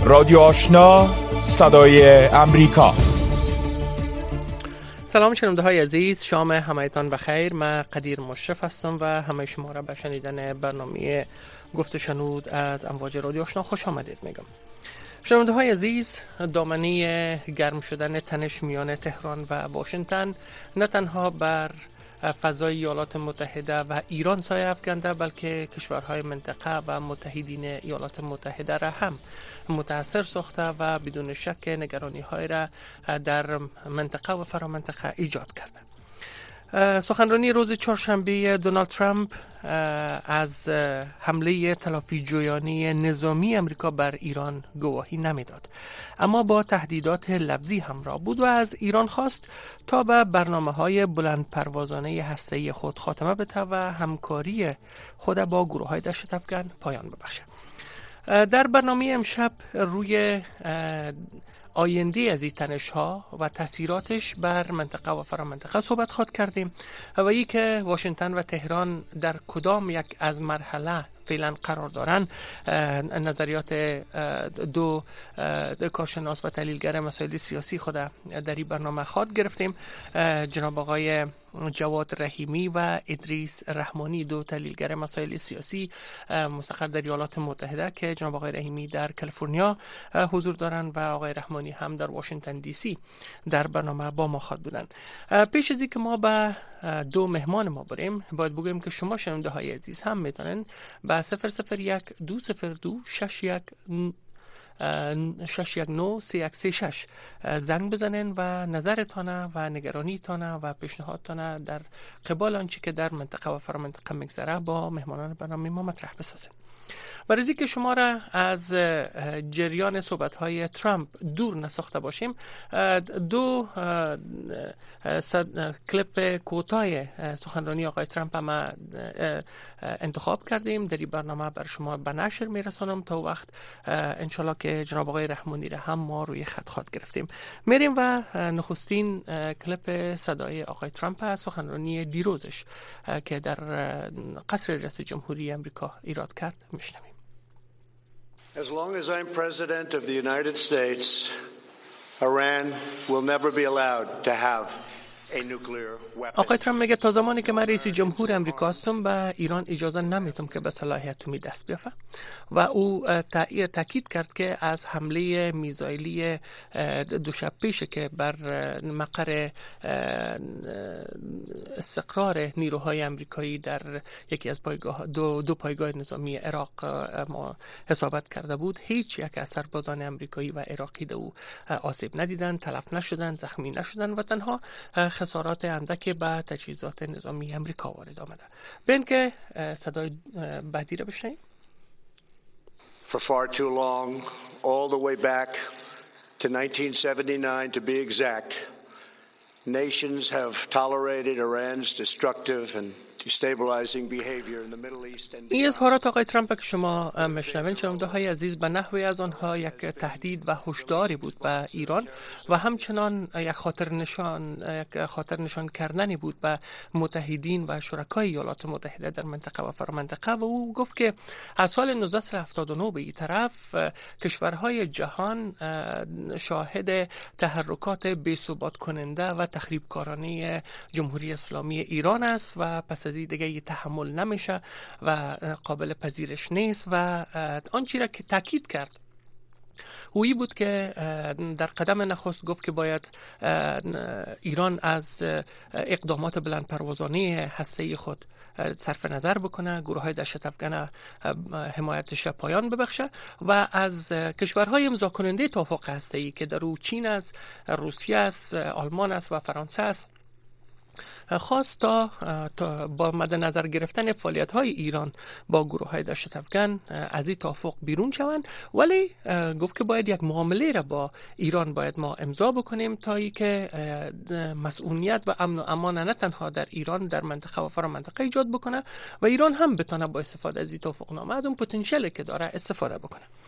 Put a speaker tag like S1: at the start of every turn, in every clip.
S1: رادیو آشنا، صدای امریکا.
S2: سلام شنونده های عزیز، شام همایتان بخیر. من قدیر مشرف هستم و همه شما را به شنیدن برنامه گفت شنود از امواج رادیو آشنا خوش آمدید میگم. شنونده های عزیز، دامنه گرم شدن تنش میان تهران و واشنگتن نه تنها بر فضای ایالات متحده و ایران سایه افکنده، بلکه کشورهای منطقه و متحدین ایالات متحده را هم متاثر ساخته و بدون شک نگرانی های را در منطقه و فرامنطقه ایجاد کرده. سخنرانی روز چهارشنبه دونالد ترامپ از حمله تلافی جویانه نظامی امریکا بر ایران گواهی نمیداد، اما با تهدیدات لفظی همراه بود و از ایران خواست تا به برنامه‌های بلند پروازانه هسته‌ای خود خاتمه بده و همکاری خود با گروه‌های دهشت افکن پایان ببخشد. در برنامه امشب روی آینده از این تنش ها و تاثیراتش بر منطقه و فرامنطقه صحبت خواهد کردیم و ای که واشنگتن و تهران در کدام یک از مرحله فعلا قرار دارن. نظریات دو کارشناس و تحلیلگر مسائل سیاسی خود در این برنامه خواهد گرفتیم. جناب آقای جواد رحیمی و ادریس رحمانی، دو تحلیلگر مسائل سیاسی مستقر در ایالات متحده که جناب آقای رحیمی در کالیفرنیا حضور دارند و آقای رحمانی هم در واشنگتن دی سی در برنامه با ما خواهد بودن. پیش از اینکه ما به دو مهمان ما بریم، باید بگویم که شما شنونده های عزیز هم میتونن به 001-202-619-3136 زنگ بزنن و نظرتانه و نگرانیتانه و پیشنهادتانه در قبال آنچه که در منطقه و فرامنطقه میگذره با مهمانان برنامه ما مطرح بسازن. برای اینکه شما را از جریان صحبت‌های ترامپ دور نساخته باشیم، دو کلیپ کوتاه سخنرانی آقای ترامپ هم انتخاب کردیم. در این برنامه بر شما به نشر میرسانم تا وقت انشالله که جناب آقای رحمانی را هم ما روی خط خواهد گرفتیم. میریم و نخستین کلیپ صدای آقای ترامپ سخنرانی دیروزش که در قصر رئیس جمهوری امریکا ایراد کرد میشنویم.
S3: As long as I'm president of the United States, Iran will never be allowed to have a nuclear weapon.
S2: آقای ترامپ میگه تا زمانی که من رئیس جمهور امریکا هستم به ایران اجازه نمیدم که به سلاح اتمی دست بیافته و او تاکید کرد که از حمله میزایلی دو شب پیش که بر مقر استقرار نیروهای امریکایی در یکی از دو پایگاه نظامی عراق ما حسابت کرده بود، هیچ یک از سربازان امریکایی و عراقی او آسیب ندیدند، تلف نشدند، زخمی نشدند و تنها خسارات اندکی به تجهیزات نظامی امریکا وارد آمده. بین که صدای بعدی را بشنویم.
S3: For far too long, all the way back to 1979 to be exact, nations have tolerated Iran's destructive and destabilizing behavior in the Middle East and
S2: این اظهارات آقای ترامپ که شما مشنوین شنونده های عزیز به نحوی از آنها یک تهدید و هشداری بود به ایران و همچنان یک خاطر نشان کردنی بود به متحدین و شرکای ایالات متحده در منطقه و فرامنطقه. و او گفت که از سال 1979 به این طرف کشورهای جهان شاهد تحرکات بی‌ثبات کننده و تخریبکارانه جمهوری اسلامی ایران است و پس از این دیگه تحمل نمیشه و قابل پذیرش نیست. و آنچه را که تاکید کرد اویی بود که در قدم نخست گفت که باید ایران از اقدامات بلند پروازانه هسته‌ای خود صرف نظر بکنه، گروه‌های دهشت افکن حمایتش پایان ببخشه و از کشورهای امضا کننده توافق هسته‌ای که در او چین است، روسیه است، آلمان است و فرانسه است خواست تا با مد نظر گرفتن فعالیت‌های ایران با گروه‌های دهشت افکن از این توافق بیرون شوند، ولی گفت که باید یک معامله را با ایران باید ما امضا بکنیم تا ای که مسئولیت و امن و امان نه تنها در ایران در منطقه و فرامنطقه ایجاد بکنه و ایران هم بتونه با استفاده از این توافقنامه از اون پتانسیلی که داره استفاده بکنه.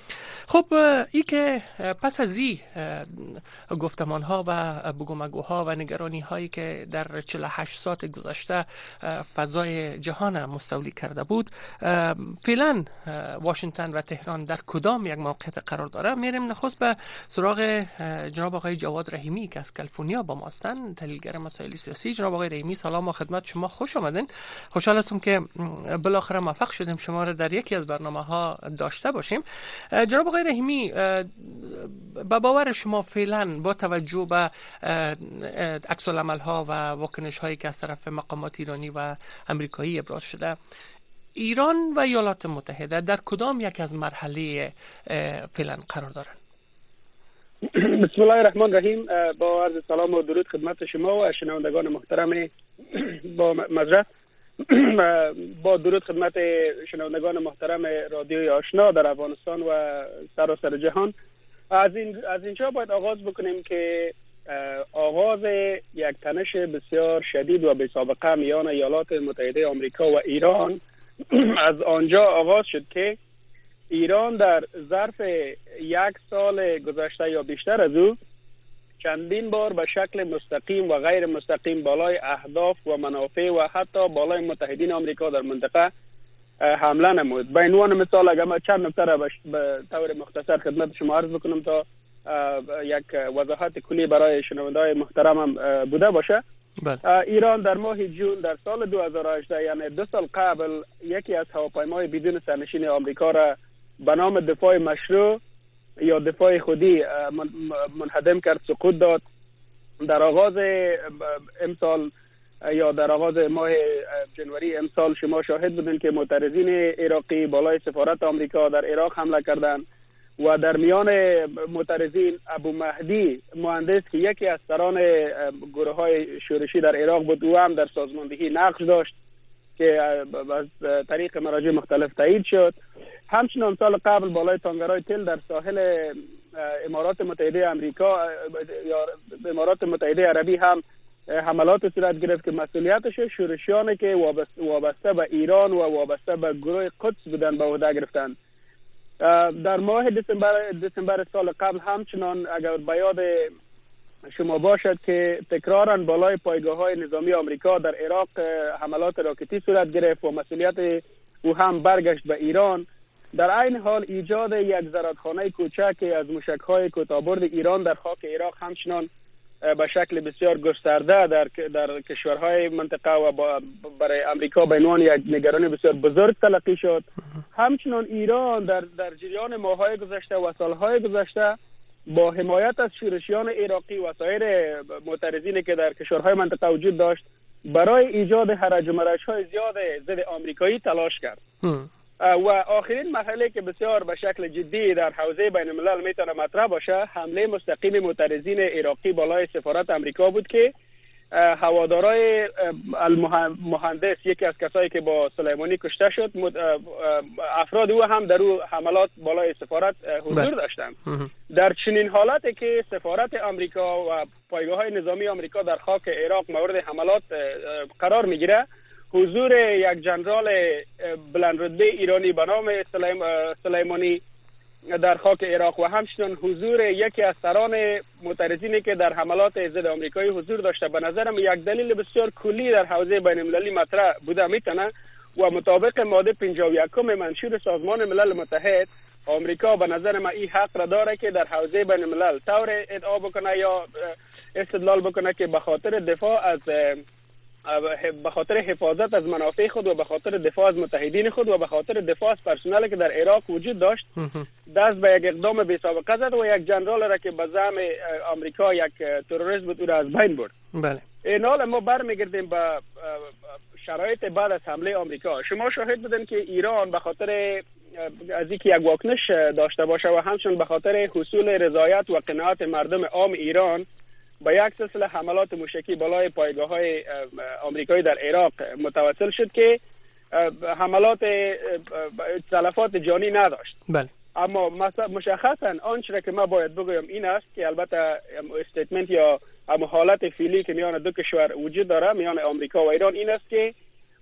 S2: خب ای که پس از این گفتمان ها و بگومگوها و نگرانی هایی که در 48 ساعت گذشته فضای جهان مستولی کرده بود، فعلا واشنگتن و تهران در کدام یک موقعیت قرار داره؟ میریم نخست به سراغ جناب آقای جواد رحیمی که از کالیفرنیا با ما هستند، تحلیلگر مسائل سیاسی. جناب آقای رحیمی سلام و خدمت شما، خوش آمدین. خوشحال هستم که بالاخره موفق شدیم شما را در یکی از برنامه‌ها داشته باشیم. جناب آقای رحیمی، با باور شما فعلا با توجه به عکس العمل‌ها و واکنش‌هایی که از طرف مقامات ایرانی و امریکایی ابراز شده، ایران و ایالات متحده در کدام یک از مرحله فعلا قرار دارند؟
S4: بسم الله الرحمن الرحیم. با عرض سلام و درود خدمت شما و شنوندگان محترم با مجلس، با درود خدمت شنوندگان محترم رادیوی آشنا در افغانستان و سراسر جهان. از اینجا باید آغاز بکنیم که آغاز یک تنش بسیار شدید و بی سابقه میان ایالات متحده آمریکا و ایران از آنجا آغاز شد که ایران در ظرف 1 سال گذشته یا بیشتر از او چندین بار به شکل مستقیم و غیر مستقیم بالای اهداف و منافع و حتی بالای متحدین آمریکا در منطقه حمله نمود. به عنوان مثال اگر من چند نکته را به طور مختصر خدمت شما عرض بکنم تا یک وضاحت کلی برای شنونده‌های محترمم بوده باشه. ایران در ماه جون در سال 2018 یعنی 2 سال قبل یکی از هواپیمای بدون سرنشین آمریکا را به نام دفاع مشروع یا دفاع خودی منهدم کرد، سقوط داد. در آغاز امسال یا در آغاز ماه جنوری امسال شما شاهد بودین که معترضین عراقی بالای سفارت آمریکا در عراق حمله کردند و در میان معترضین ابو مهدی مهندس که یکی از سران گروه‌های شورشی در عراق بود، او هم در سازماندهی نقش داشت که از طریق مراجع مختلف تایید شد. همچنان سال قبل بالای تانگرهای تل در ساحل امارات متحده آمریکا یا امارات متحده عربی هم حملات صورت گرفت که مسئولیتش شورشیانی که وابسته به ایران و وابسته به گروه قدس بودن به عهده گرفتند. در ماه دسامبر سال قبل همچنان اگر به یاد شما باشد که تکرارا بالای پایگاه‌های نظامی آمریکا در عراق حملات راکتی صورت گرفت و مسئولیت او هم برگشت به ایران. در عین حال ایجاد یک زرادخانه کوچک از موشک‌های کوتاه‌برد ایران در خاک عراق همچنان به شکل بسیار گسترده در کشورهای منطقه و برای امریکا به عنوان یک نگرانی بسیار بزرگ تلقی شد. همچنان ایران در جریان ماه‌های گذشته و سال‌های گذشته با حمایت از شورشیان عراقی و سایر معترضینی که در کشورهای منطقه وجود داشت برای ایجاد هرج و مرج‌های زیاد ضد آمریکایی تلاش کرد. و آخرین مرحله که بسیار به شکل جدی در حوزه بین الملل میتونه مطرح باشه، حمله مستقیم معترضین عراقی بالای سفارت آمریکا بود که هوادارای المهندس، یکی از کسایی که با سلیمانی کشته شد، افراد او هم در او حملات بالای سفارت حضور داشتند. در چنین حالتی که سفارت آمریکا و پایگاه‌های نظامی آمریکا در خاک عراق مورد حملات قرار میگیره، حضور یک جنرال بلند رتبه ایرانی به نام سلیمانی در خاک عراق و همچنین حضور یکی از سران معترضینی که در حملات ضد آمریکایی حضور داشته به نظرم یک دلیل بسیار کلی در حوزه بین المللی مطرح بوده میتونه و مطابق ماده 51 منشور سازمان ملل متحد آمریکا به نظر من این حق را داره که در حوزه بین الملل طور ادعا بکنه یا استدلال بکنه که به خاطر حفاظت از منافع خود و به خاطر دفاع از متحدین خود و به خاطر دفاع از پرسنلی که در عراق وجود داشت دست به یک اقدام بی سابقه زد و یک جنرال را که به زعم آمریکا یک تروریست بود او را از بین برد. بله. این حال ما برمیگردیم به شرایط بعد از حمله آمریکا. شما شاهد بودن که ایران به خاطر از اینکه یک واکنش داشته باشه و همچنین به خاطر حصول رضایت و قناعت مردم عام ایران با یک سلسله حملات موشکی بالای پایگاه‌های آمریکایی در عراق متوسل شد که حملات تلفات جانی نداشت. بله. اما مشخصا آنچه که ما باید بگویم این است که البته استیتمنت یا حالت فعلی که میان دو کشور وجود داره میان آمریکا و ایران این است که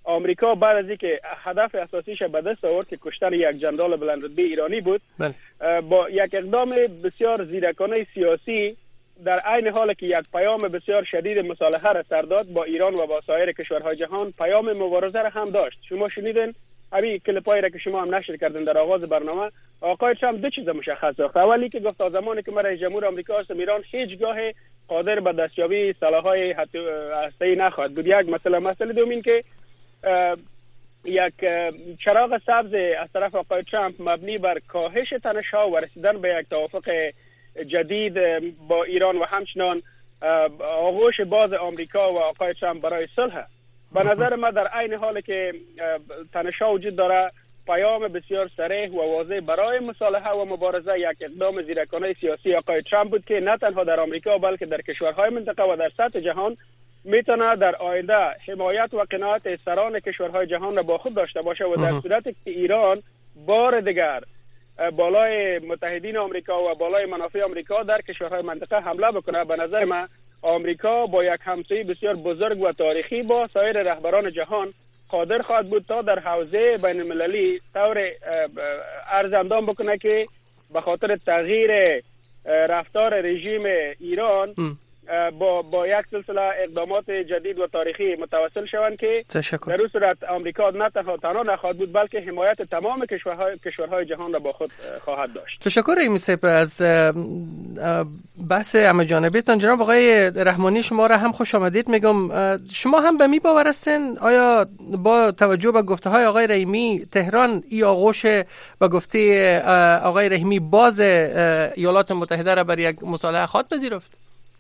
S4: آمریکا بعد از اینکه هدف اساسیش به دست آورد که کشتن یک جنرال بلند رتبه ایرانی بود، با یک اقدام بسیار زیرکانه سیاسی در عین حال که یک پیام بسیار شدید مصالحه را سر داد با ایران و با سایر کشورهای جهان، پیام مبارزه را هم داشت. شما شنیدین همین کلیپایی را که شما هم نشر کردین در آغاز برنامه، آقای ترامپ دو چیز مشخص ساخت. اولی که گفت تا زمانی که من رئیس جمهور آمریکا هستم ایران هیچگاه قادر به دستیابی سلاح‌های هسته‌ای نخواهد بود. یک مسئله دوم این که یک چراغ سبز از طرف آقای ترامپ مبنی بر کاهش تنش‌ها و رسیدن به یک توافق جدید با ایران و همچنان آغوش باز آمریکا و آقای ترامپ برای صلح. به نظر من در عین حالی که تنش‌ها وجود داره، پیام بسیار صریح و واضح برای مصالحه و مبارزه یک اقدام زیرکانه سیاسی آقای ترامپ بود که نه تنها در آمریکا بلکه در کشورهای منطقه و در سطح جهان میتونه در آینده حمایت و قناعت سران کشورهای جهان را با خود داشته باشه و در صورتی که ایران بار دیگر بالای متحدین آمریکا و بالای منافع آمریکا در کشورهای منطقه حمله بکنه، به نظر من آمریکا با یک همسایه بسیار بزرگ و تاریخی با سایر رهبران جهان قادر خواهد بود تا در حوزه بین المللی طور عرض اندام بکنه که به خاطر تغییر رفتار رژیم ایران با یک سلسله اقدامات جدید و تاریخی متوسل شوند که در اون صورت آمریکا نه تنها نخواهد بود بلکه حمایت تمام کشورهای جهان را با خود خواهد داشت.
S2: تشکر رئیس سپه از بحث همه جانبیتان. جناب آقای رحمانی شما را هم خوش آمدید میگم. شما هم به می باور هستین آیا با توجه به گفته های آقای رحیمی تهران ای آغوش به گفته آقای رحیمی باز ایالات متحده را بر یک مصالحه خواهد پذیرفت؟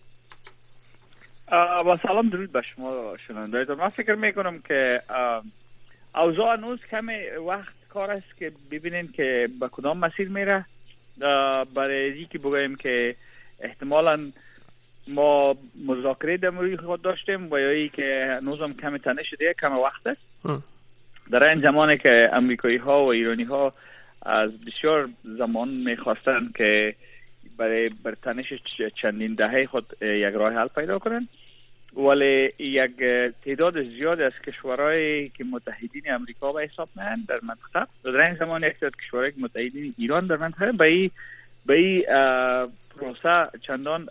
S5: با سلام درود به شما شنوندگان. من فکر میکنم که اوضاع هنوز کمی وقت کار است که ببینین که به کدام مسیر میره، برای اینکه بگوییم که احتمالاً ما مذاکره در مورد خود داشتیم و یا ای که هنوز هم کمی تنش دیگه کمی وقت است. در این زمانی که امریکایی ها و ایرانی ها از بسیار زمان میخواستن که برای تنش چندین دهه خود یک راه حل پیدا کنن، ولی یک تعداد زیاد از کشورهایی که متحدین امریکا به حساب میان در منطقه، در این زمان یک تعداد کشورهایی که متحدین ایران در منطقه به این پروسه چندان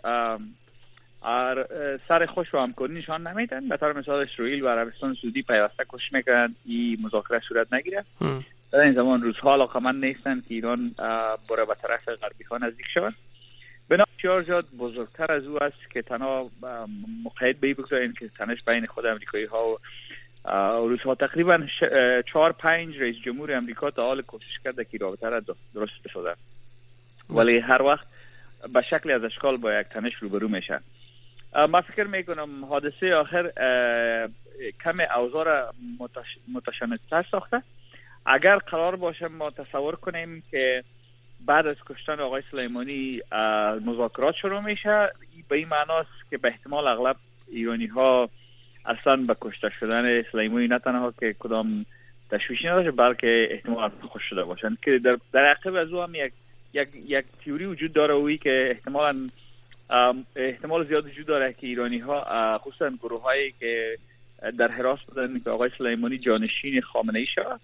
S5: سر خوش و همکاری نشان نمیدن. به طور مثال اسرائیل و عربستان سعودی پیوسته کوشش میکنن این مذاکره صورت نگیره. در این زمان روزها علاقمند نیستن که ایران برای به طرف غربی ها نزدیک شود. بسیار زیاد بزرگتر از او است که تنها مقید به این بگذاریم که تنش بین خود امریکایی ها و روس ها. تقریبا 4-5 رئیس جمهور امریکا تا حال کوشش کرده که رابطه را درست بسازد، ولی هر وقت به شکل از اشکال با یک تنش روبرو میشن. من فکر میکنم حادثه آخر کم اوضاع را متشنج‌تر ساخته. اگر قرار باشه ما تصور کنیم که بعد از کشتن آقای سلیمانی مذاکرات شروع میشه، به این معناست که به احتمال اغلب ایرانی ها اصلا به کشته شدن سلیمانی نه تنها که کدام تشویشی نداشته بلکه احتمال خوش شده باشند، که در عقب از او هم یک تئوری وجود داره، وی که احتمال زیاد وجود داره که ایرانی ها خصوصا گروه هایی که در حراس بودن که آقای سلیمانی جانشین خامنه ای شود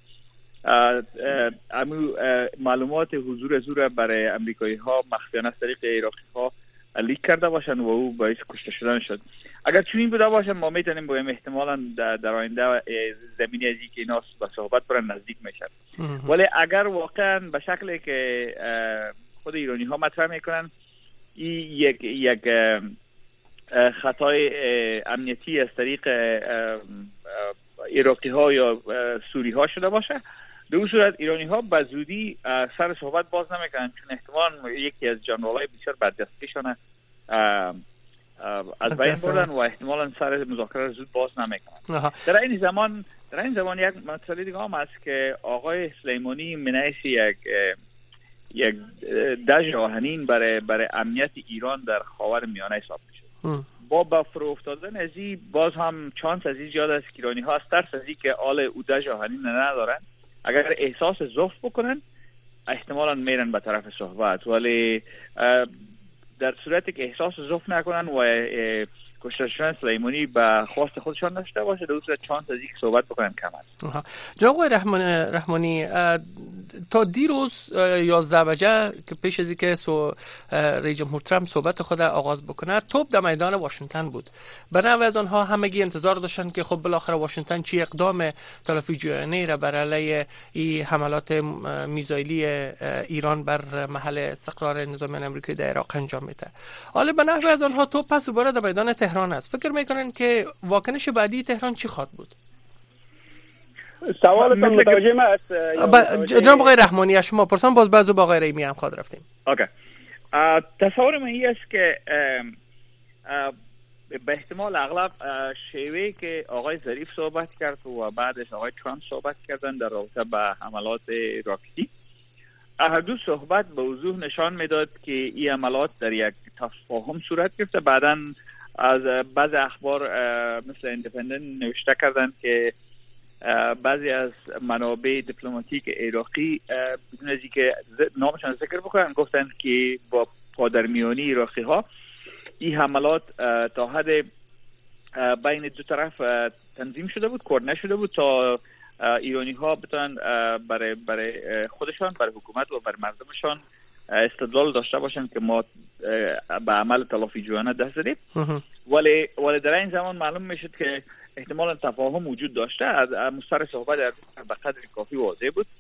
S5: معلومات حضور از او را برای امریکایی ها مخفیانه از طریق عراقی ها لیک کرده باشند و او باعث کشته شدن شد. اگر چنین بوده باشه ما میتونیم بگیم احتمالاً در آینده زمینی از اینکه اینا به صحبت برن نزدیک میشن. ولی اگر واقعا به شکلی که خود ایرانی ها مطرح میکنن یک خطای امنیتی از طریق عراقی ها یا سوری ها شده باشه، به اون صورت ایرانی ها به زودی سر صحبت باز نمیکنن، چون احتمال یکی از جنرالای بسیار بددستیشان از بین بردن و احتمالا سر مذاکره زود باز نمیکنن. در این زمان یک مسئله دیگه هم است که آقای سلیمانی منعش یک دژ آهنین برای امنیت ایران در خاور میانه حساب میشه. با فرو افتادن از این باز هم چانس از این زیاد است که ایرانی ها از ترس از این که آل او دژ آهنین ندارن، اگر احساس ضعف بکنن احتمالاً میرن به طرف صحبت، ولی در صورتی که احساس ضعف نکنن و کشته شدن سلیمانی به خواست خودشان نشده باشه، در صورت چانس از اینکه صحبت بکنن کم است.
S2: جناب آقای رحمانی، تا دیروز 11 بجه که پیش از اینکه رئیس جمهور ترامپ صحبت خود آغاز بکنه، توپ در میدان واشنگتن بود. به نحو از آنها همگی انتظار داشتن که خب بالاخره واشنگتن چی اقدام تلافی جویانه را بر علیه این حملات میزایلی ایران بر محل استقرار نظامیان امریکایی در عراق انجام میده. حالا به نحو از آنها توپ پس دوباره در میدان تهران است. فکر میکنن که واکنش بعدی تهران چی خواهد بود؟
S4: سوالتون متوجه ما است
S2: جناب آقای رحمانی، شما پرسان باز بعضو با آقای رحیمی هم خواهد رفتیم.
S5: اوکی. تصور من این است که به احتمال اغلب شیوهی که آقای ظریف صحبت کرد و بعدش آقای ترامپ صحبت کردن در رابطه با حملات راکتی، هر دو صحبت به وضوح نشان میداد که این حملات در یک تفاهم صورت گرفته. بعداً از بعض اخبار مثل ایندیپندنت نوشته کردند که بعضی از منابع دیپلماتیک عراقی بدون از اینکه نامشان ذکر بکنن گفتند که با پادرمیانی عراقی ها این حملات تا حد بین دو طرف تنظیم شده بود، کوردینه شده بود تا ایرانی ها بتونن برای خودشان، برای حکومت و برای مردمشان استدلال داشته باشن که ما به عمل تلافی جویانه دست زدیم. ولی در این زمان معلوم میشد که احتمالا تفاهم وجود داشته. از مستر صحبت به قدر کافی واضح بود.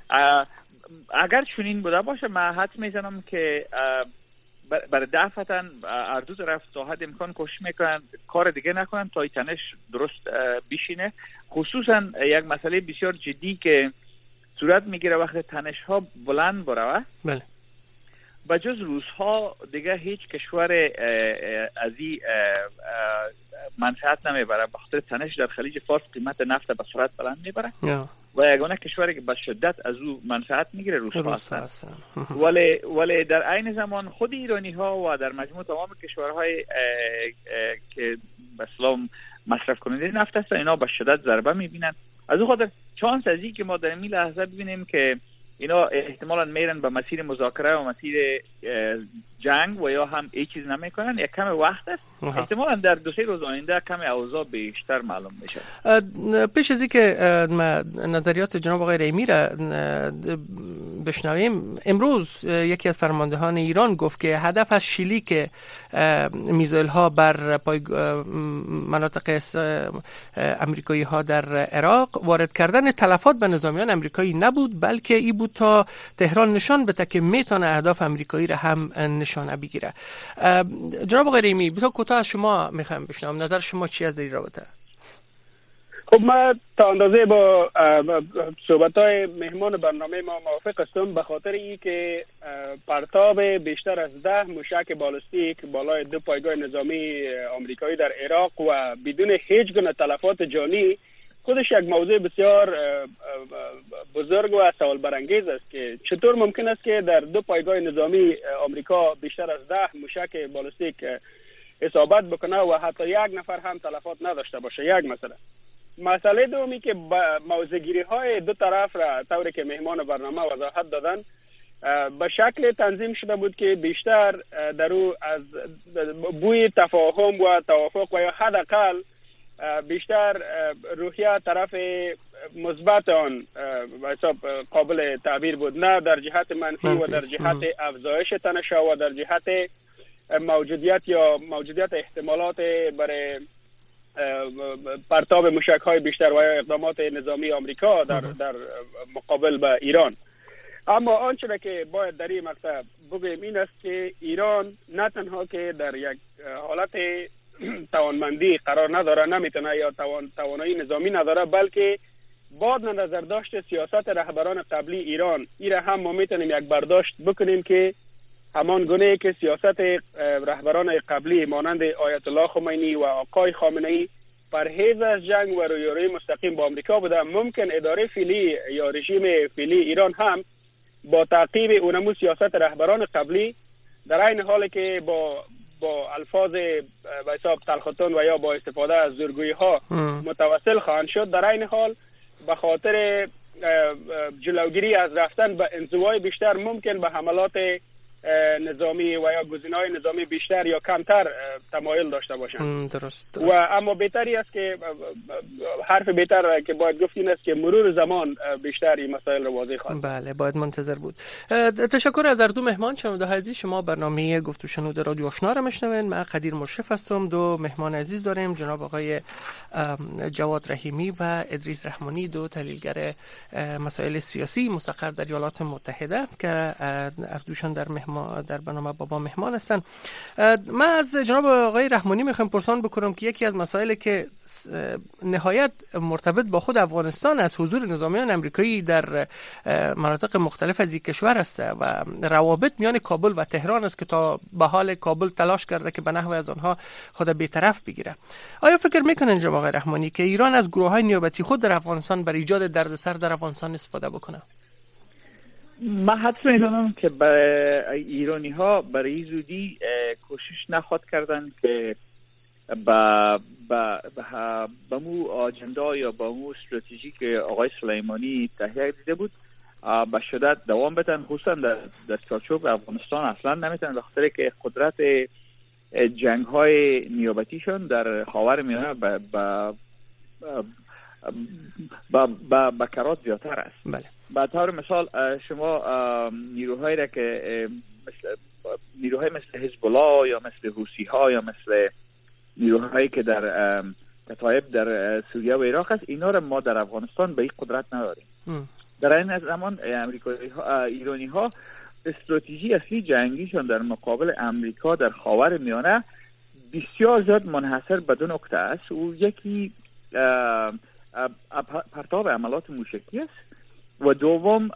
S5: اگر چنین بوده باشه من حدس میزنم که برای دفعتاً هر دو طرف تا حد امکان کوشش میکنن کار دیگه نکنن تا تنش درست بشینه. خصوصا یک مسئله بسیار جدی که صورت میگیره وقتی تنش ها بلند بروه.
S2: بله.
S5: بجز روزها دیگه هیچ کشور از این منفعت نمیبره. بخاطر تنش در خلیج فارس قیمت نفت به سرعت بلند میبره و یگانه کشوری که به شدت از او منفعت میگیره روس‌ها هستن. ولی در عین زمان خود ایرانی ها و در مجموع تمام کشورهای که به اصطلاح مصرف کننده نفت هستن اینا به شدت ضربه میبینن. از اون خاطر چانس از این که ما در این لحظه ببینیم که اینا احتمالاً میرن به مسیر مذاکره و مسیر جنگ و یا هم ای چیز نمیکنن، یک کم وقت است. احتمالاً در 2-3 روز آینده کم اوضاع بیشتر معلوم میشه.
S2: پیش از اینکه نظریات جناب آقای رحیمی را بشنویم، امروز یکی از فرماندهان ایران گفت که هدف از شلیک میزایل ها بر مناطق امریکایی ها در عراق وارد کردن تلفات به نظامیان امریکایی نبود، بلکه ای بود تا تهران نشان بده که میتونه اهداف امریکایی را هم نشانه بگیره. جناب آقای رحیمی، بسیار کوتاه از شما میخوام بشنوم نظر شما چی از این رابطه؟
S4: خب من تا اندازه با صحبت‌های مهمان برنامه ما موافق هستم، به خاطر اینکه پرتاب بیشتر از 10 موشک بالستیک بالای 2 پایگاه نظامی آمریکایی در عراق و بدون هیچ گونه تلفات جانی خودش یک موضوع بسیار بزرگ و سوال برانگیز است که چطور ممکن است که در 2 پایگاه نظامی آمریکا بیشتر از 10 موشک بالستیک اصابت بکنه و حتی یک نفر هم تلفات نداشته باشه. یک مسئله دومی که موضع‌گیری های دو طرف را طوری که مهمان برنامه وضاحت دادن به شکل تنظیم شده بود که بیشتر در او از بوی تفاهم و توافق و یا حداقل بیشتر روحیه طرف مثبت آن حساب قابل تعبیر بود، نه در جهت منفی و در جهت افزایش تنش‌ها و در جهت موجودیت احتمالات برای پرتاب موشک‌های بیشتر و یا اقدامات نظامی آمریکا در مقابل با ایران. اما آنچه که باید در این مقطع بگویم این است که ایران نه تنها که در یک حالت توانمندی قرار نداره، نمیتونه یا توانایی نظامی نداره، بلکه بعد نظر داشت سیاست رهبران قبلی ایران را هم ما میتونیم یک برداشت بکنیم که همان گونه که سیاست رهبران قبلی مانند آیت الله خمینی و آقای خامنه‌ای پرهیز از جنگ و رویارویی مستقیم با آمریکا بوده، ممکن اداره فعلی یا رژیم فعلی ایران هم با تعقیب اونمو سیاست رهبران قبلی در این حال که با الفاظ به حساب تلختون و یا با استفاده از زورگویی ها متوسل خواهند شد، در این حال به خاطر جلوگیری از رفتن به انزوای بیشتر ممکن به حملات نظامی و یا گزینه‌های نظامی بیشتر یا کمتر تمایل داشته باشند.
S2: درست.
S4: و اما بهتری است که حرف بهتر که باید گفت این است که مرور زمان بیشتر این مسائل رو واضح خواهد.
S2: بله، باید منتظر بود. تشکر از هر دو مهمان. شنونده عزیز، شما برنامه گفت و شنود رادیو آشنا را میشنوین. من قدیر مشرف هستم. دو مهمان عزیز داریم، جناب آقای جواد رحیمی و ادریس رحمانی، دو تحلیلگر مسائل سیاسی مستقر در ایالات متحده که هر دوشان در برنامه بابا مهمان هستند. من از جناب آقای رحمانی میخوام پرسان بکنم که یکی از مسائلی که نهایت مرتبط با خود افغانستان از حضور نظامیان امریکایی در مناطق مختلف از این کشور است و روابط میان کابل و تهران است که تا به حال کابل تلاش کرده که به نحو از آنها خود بی‌طرف بگیره. آیا فکر میکنن جناب آقای رحمانی که ایران از گروه‌های نیابتی خود در افغانستان برای ایجاد دردسر در افغانستان استفاده بکنه؟
S5: من حدس می‌زنم که ایرانی ها برای زودی کوشش نخواهد کردن که با مو آجندا یا با مو استراتژی که آقای سلیمانی تهیه دیده بود به شدت دوام بدن، خصوصا در چارچوب افغانستان اصلا نمیتونن، به خاطر که قدرت جنگ های نیابتیشون در خاورمیانه با کرات زیادتر است.
S2: بله.
S5: به طور مثال شما نیروهایی را که نیروهای مثل حزب الله یا مثل حوثی ها یا مثل نیروهایی که در کتایب در سوریه و عراق است، اینا را ما در افغانستان به این قدرت نداریم. در این زمان ایرانی ها استراتژی اصلی جنگیشون در مقابل امریکا در خاورمیانه بسیار زیاد منحصر به دو نکته است. او یکی پرتاب عملات موشکی است و دوم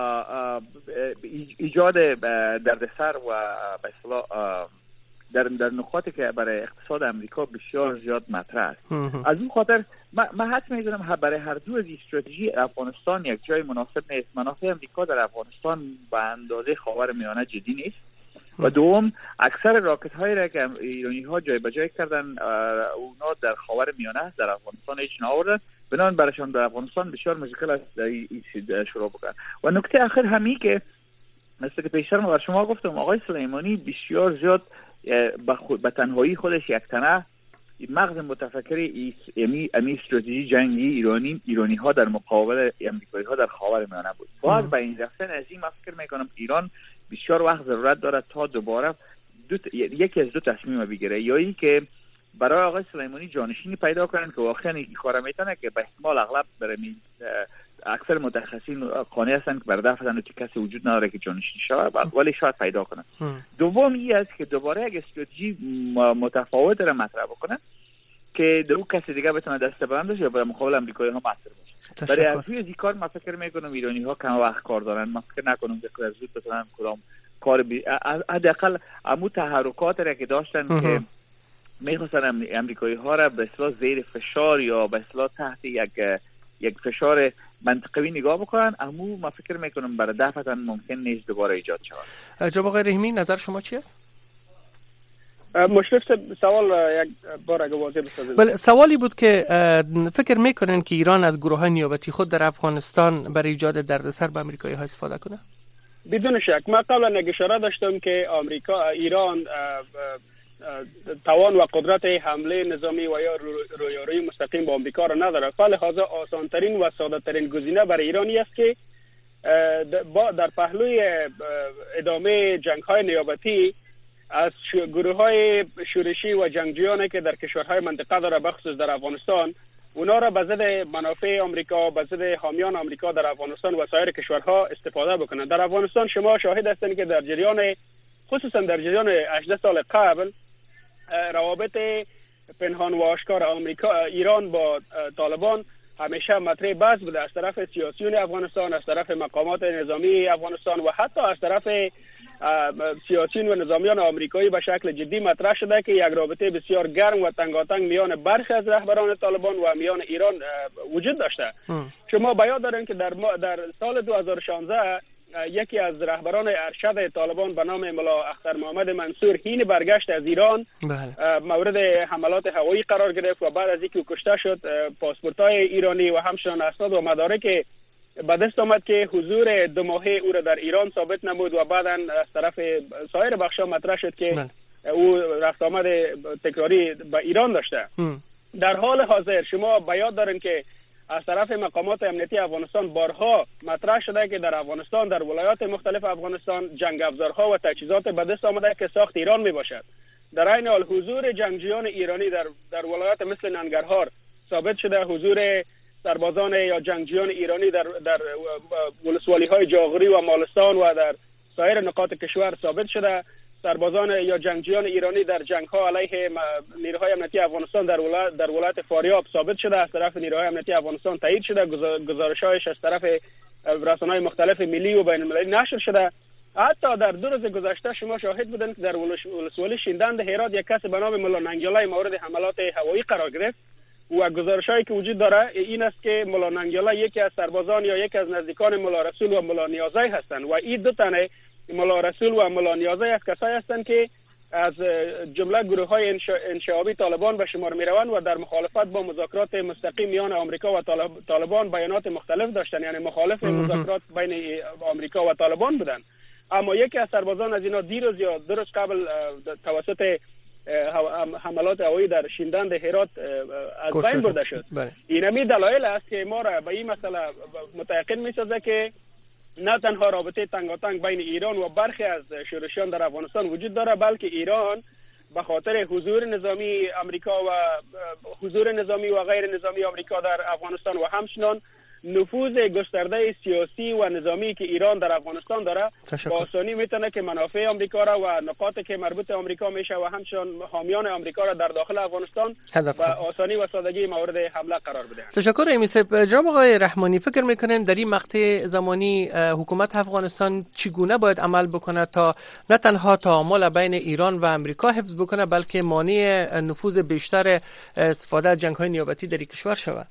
S5: ایجاد دردسر و به اصطلاح در نقاطی که برای اقتصاد امریکا بسیار زیاد مطرح است. از اون خاطر من حدس می‌زنم برای هر دو از استراتژی افغانستان یک جای مناسب نیست. منافع امریکا در افغانستان به اندازه خاورمیانه جدی نیست و دوم اکثر راکت هایی را که ایرانی ها جای به جای کردن اونا در خاورمیانه در افغانستان هیچ نآوردن، بنابراین برایشان در افغانستان بسیار مشکل است شروع بکنن. و نکته آخر همی که مثل که پیشتر من بر شما گفتم، آقای سلیمانی بسیار زیاد به تنهایی خودش یک تنه مغز متفکر امی استراتژی جنگی ایرانی ها در مقابل امریکایی ها در خاورمیانه بود. باز به این رفتن از این فکر میکنم ایران بسیار وقت ضرورت دارد تا دوباره یکی از دو تصمیم بگیره، یا ای که برای آقای سلیمانی جانشینی پیدا کنن که واقعا این کار میتونه، که به احتمال اغلب برای اکثر متخصصین قانع هستند که برای دفع که کسی وجود نداره که جانشین شود، ولی شاید پیدا کنن. دوم این است که دوباره یک استراتژی متفاوت را مطرح بکنن که در اون کسی دیگه بتونه دست بلند باشه یا به مقابل امریکایی ها مؤثر باشه. برای از این کار من فکر میکنم ایرانی ها کم وقت کار دارن. من فکر نکنم که از زود بتونن کدام کار حداقل عمو تحرکات را که داشتن که میخواستن امریکایی ها را به اصطلاح زیر فشار یا به اصطلاح تحت یک فشار منطقوی نگاه بکنن، اما من فکر میکنم برای دفعه ممکن نیست دوباره ایجاد شود.
S2: جناب آقای رحیمی، نظر شما چی است؟
S4: مشرف سوال یک بار اگه واضح بسازید.
S2: بله، سوالی بود که فکر میکنن که ایران از گروه‌های نیابتی خود در افغانستان برای ایجاد دردسر به امریکایی ها استفاده کنه؟
S4: بدون شک. من قبلا اشاره داشتم که ایران توان و قدرت حمله نظامی و یا رویارویی مستقیم با آمریکا را نداره. فلذا آسانترین و ساده ترین گزینه برای ایرانی است که در پهلوی ادامه جنگ های نیابتی از گروه های شورشی و جنگجویانی که در کشورهای منطقه داره، بخصوص در افغانستان، اونا را به ضد منافع آمریکا، به ضد حامیان آمریکا در افغانستان و سایر کشورها استفاده بکنند. در افغانستان شما شاهد هستید که در جریان خصوصا در جریان 18 سال قبل روابط پنهان و آشکار ایران با طالبان همیشه مطرح بحث بوده، از طرف سیاسیون افغانستان، از طرف مقامات نظامی افغانستان و حتی از طرف سیاسیون و نظامیان آمریکایی به شکل جدی مطرح شده که یک رابطه بسیار گرم و تنگاتنگ میان برخی از رهبران طالبان و میان ایران وجود داشته. شما به یاد دارین که در سال 2016 یکی از رهبران ارشد طالبان به نام ملا اختر محمد منصور حین برگشت از ایران مورد حملات هوایی قرار گرفت و بعد از اینکه کشته شد پاسپورت‌های ایرانی و همچنین اسناد و مدارک به دست آمد که حضور 2 ماهه او را در ایران ثابت نمود و بعداً از طرف سایر بخش‌ها مطرح شد که او رفت آمد تکراری به ایران داشته. در حال حاضر شما به یاد دارین که از طرف مقامات امنیتی افغانستان بارها مطرح شده که در افغانستان در ولایات مختلف افغانستان جنگ افزارها و تجهیزات به دست آمده که ساخت ایران می باشد. در عین حال حضور جنگجویان ایرانی در ولایات مثل ننگرهار ثابت شده، حضور سربازان یا جنگجویان ایرانی در ولسوالی‌های جاغوری و مالستان و در سایر نقاط کشور ثابت شده، سربازان یا جنگجویان ایرانی در جنگ‌ها علیه نیروهای امنیتی افغانستان در ولایت فاریاب ثابت شده، از طرف نیروهای امنیتی افغانستان تایید شده، گزارش‌هایش از طرف رسانه‌های مختلف ملی و بین‌المللی نشر شده. حتی در 2 روز گذشته شما شاهد بودند که در ولسوالی شیندند هرات یک کس به نام ملا ننگیالای مورد حملات هوایی قرار گرفت و گزارش‌هایی که وجود داره این است که ملا ننگیالای یکی از سربازان یا یکی از نزدیکان ملا رسول و ملا نیازی هستند و این 2 تنه ملا رسول و ملا نیازی از کسایی هستند که از جمله گروه‌های انشعابی طالبان به شمار می‌روند و در مخالفت با مذاکرات مستقیم میان آمریکا و طالبان بیانات مختلف داشتند، یعنی مخالف مذاکرات بین آمریکا و طالبان بودند. اما یکی از سربازان از اینا دیروز یا 2 روز قبل توسط حملات هوایی در شیندند هرات از بین برده شد. اینمی دلایل است که ما را به این مسئله متيقن می‌سازه که نه تنها رابطه تنگاتنگ بین ایران و برخی از شورشیان در افغانستان وجود داره، بلکه ایران به خاطر حضور نظامی آمریکا و حضور نظامی و غیر نظامی آمریکا در افغانستان و همچنان نفوذ گسترده سیاسی و نظامی که ایران در افغانستان داره با آسانی میتونه که منافع آمریکا را و نقاطی که مربوط آمریکا میشه و همچنان حامیان آمریکا را در داخل افغانستان با آسانی و سادگی مورد حمله قرار بده.
S2: تشکر ایمیسب. جناب آقای رحمانی، فکر میکنین در این مقطع زمانی حکومت افغانستان چگونه باید عمل بکنه تا نه تنها تعامل بین ایران و آمریکا حفظ بکنه بلکه مانع نفوذ بیشتر استفاده از جنگ‌های نیابتی در کشور شود؟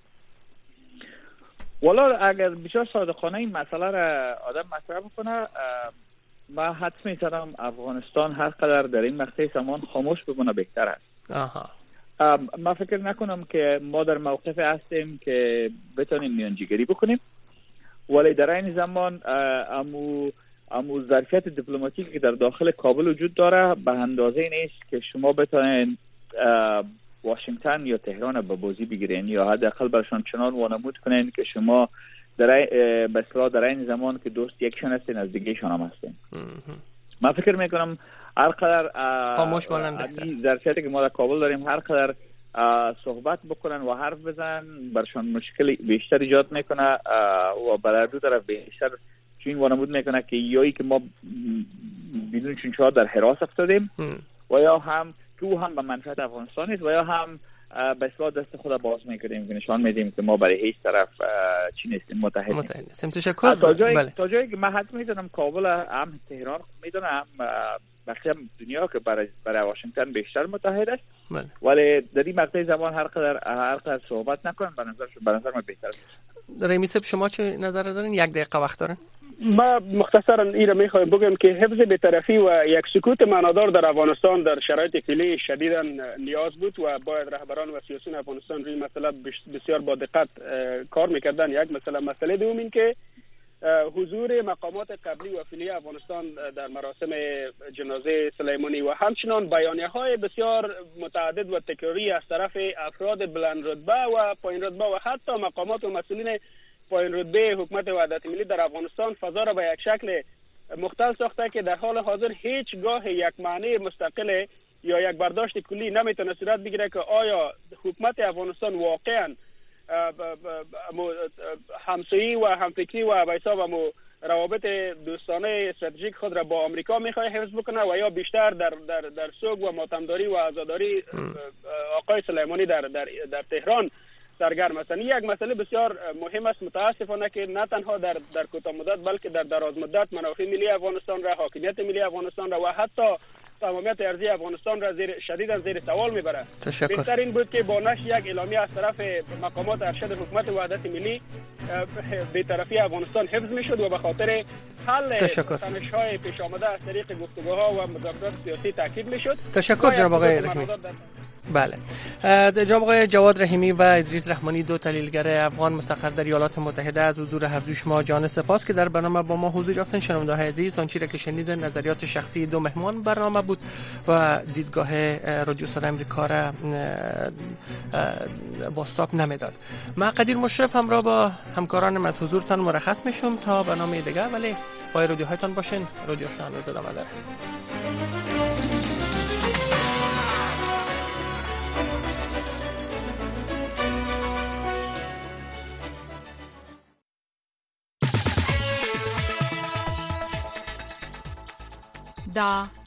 S5: والا اگر بسیار صادقانه این مسئله را آدم مطرح بکنه، ما حدس می‌زنم افغانستان هر قدر در این مقطع زمان خاموش بمونه بهتر است. ما فکر نکنم که ما در موقف هستیم که بتونیم میانجیگری بکنیم، ولی در این زمان امو ظرفیت دیپلماتیکی که در داخل کابل وجود داره به اندازه نیست که شما بتونین واشنگتن یا تهران به بازی بگیرین یا حداقل برشان چنان وانمود کنین که شما در این زمان که دوست یکشان هستین از دیگهشان هم هستین. من فکر میکنم هر قدر
S2: خاموش مانند
S5: ظرفیتی که ما در کابل داریم هر قدر صحبت بکنن و حرف بزنن برشان مشکل بیشتر ایجاد میکنه و برای دو طرف بیشتر چین وانمود میکنه که یایی که ما بدون چونچه‌ها در حراس افتادیم و یا هم که هم به منفعت افغانستان است و یا هم به اصطلاح دست خود باز میکنیم که نشان میدیم که ما برای هیچ طرف چی نیستیم، متحد
S2: نیستیم. تشکر.
S5: تا جایی که من حد میدونم کابل هم تهران میدونم بخشی دنیا که برای واشنگتن بیشتر متحد است، ولی در این مقطع زمان هر قدر صحبت نکنن به نظر من بهتر است.
S2: رمیسب شما چه نظر دارین؟ 1 دقیقه وقت دارین؟
S4: ما مختصرا این را میخوایم بگم که حفظ بی‌طرفی و یک سکوت معنادار در افغانستان در شرایط فعلی شدیداً نیاز بود و باید رهبران و سیاسیون افغانستان روی مسئله بسیار با دقت کار میکردن. یک مسئله دوم این که حضور مقامات قبلی و فعلی افغانستان در مراسم جنازه سلیمانی و همچنان بیانیه‌های بسیار متعدد و تکراری از طرف افراد بلند رتبه و پایین رتبه و حتی مقامات و مسئولین پایین رتبه حکومت وحدت ملی در افغانستان فضا را به یک شکل مختل ساخته که در حال حاضر هیچگاه یک معنی مستقل یا یک برداشت کلی نمیتونه صورت بگیره که آیا حکومت افغانستان واقعا همسایه‌ای و همفکری و به حساب روابط دوستانه استراتژیک خود را با آمریکا میخواد حفظ بکنه و یا بیشتر در سوگ و ماتمداری و عزاداری آقای سلیمانی در تهران سرگرم هستند. یک مسئله بسیار مهم است متاسفانه که نه تنها در کوتاه مدت بلکه در دراز مدت منافع ملی افغانستان را، حاکمیت ملی افغانستان را و حتی تمامیت ارضی افغانستان را شدیداً زیر سوال میبره. بهتر این بود که با نشر یک اعلامیه از طرف مقامات ارشد حکومت وحدت ملی بی‌طرفی افغانستان حفظ میشد و به خاطر حل تنش‌های پیش آمده از طریق گفتگوها و مذاکرات سیاسی تاکید میشد.
S2: تشکر جناب آقای رحمانی. بله. جناب آقای جواد رحیمی و ادریس رحمانی، دو تحلیلگر افغان مستقر در ایالات متحده، از حضور هر دو شما جان سپاس که در برنامه با ما حضور یافتن. شنونده‌های عزیز، آنچه را که شنیدن نظریات شخصی دو مهمان برنامه بود و دیدگاه رادیو صدای آمریکا را باستاب نمیداد. من قدیر مشرف همراه با همکارانم از حضورتان مرخص میشم تا برنامه دیگه، ولی پای رادیوهایتان باشین. رادیو آشنا هنوز ادامه داره.
S6: دا